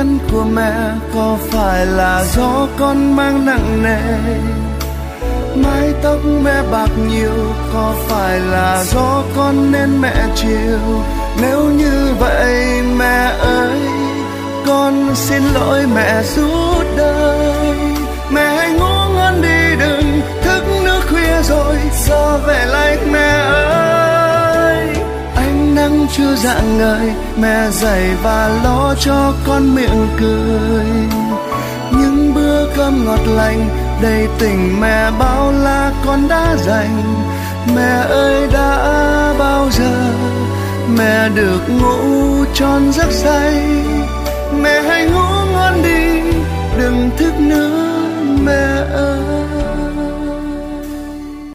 chân của mẹ có phải là do con mang nặng nề? Mái tóc mẹ bạc nhiều có phải là do con nên mẹ chiều? Nếu như vậy mẹ ơi, con xin lỗi mẹ suốt đời. Mẹ hãy ngủ ngon đi, đừng thức nước khuya rồi giờ về lạnh mẹ ơi. Ánh nắng chưa rạng ngời, mẹ dậy và lo cho con miệng cười. Những bữa cơm ngọt lành đầy tình mẹ bao la con đã dành. Mẹ ơi đã bao giờ mẹ được ngủ tròn giấc say? Mẹ hãy ngủ ngon đi, đừng thức nữa mẹ ơi.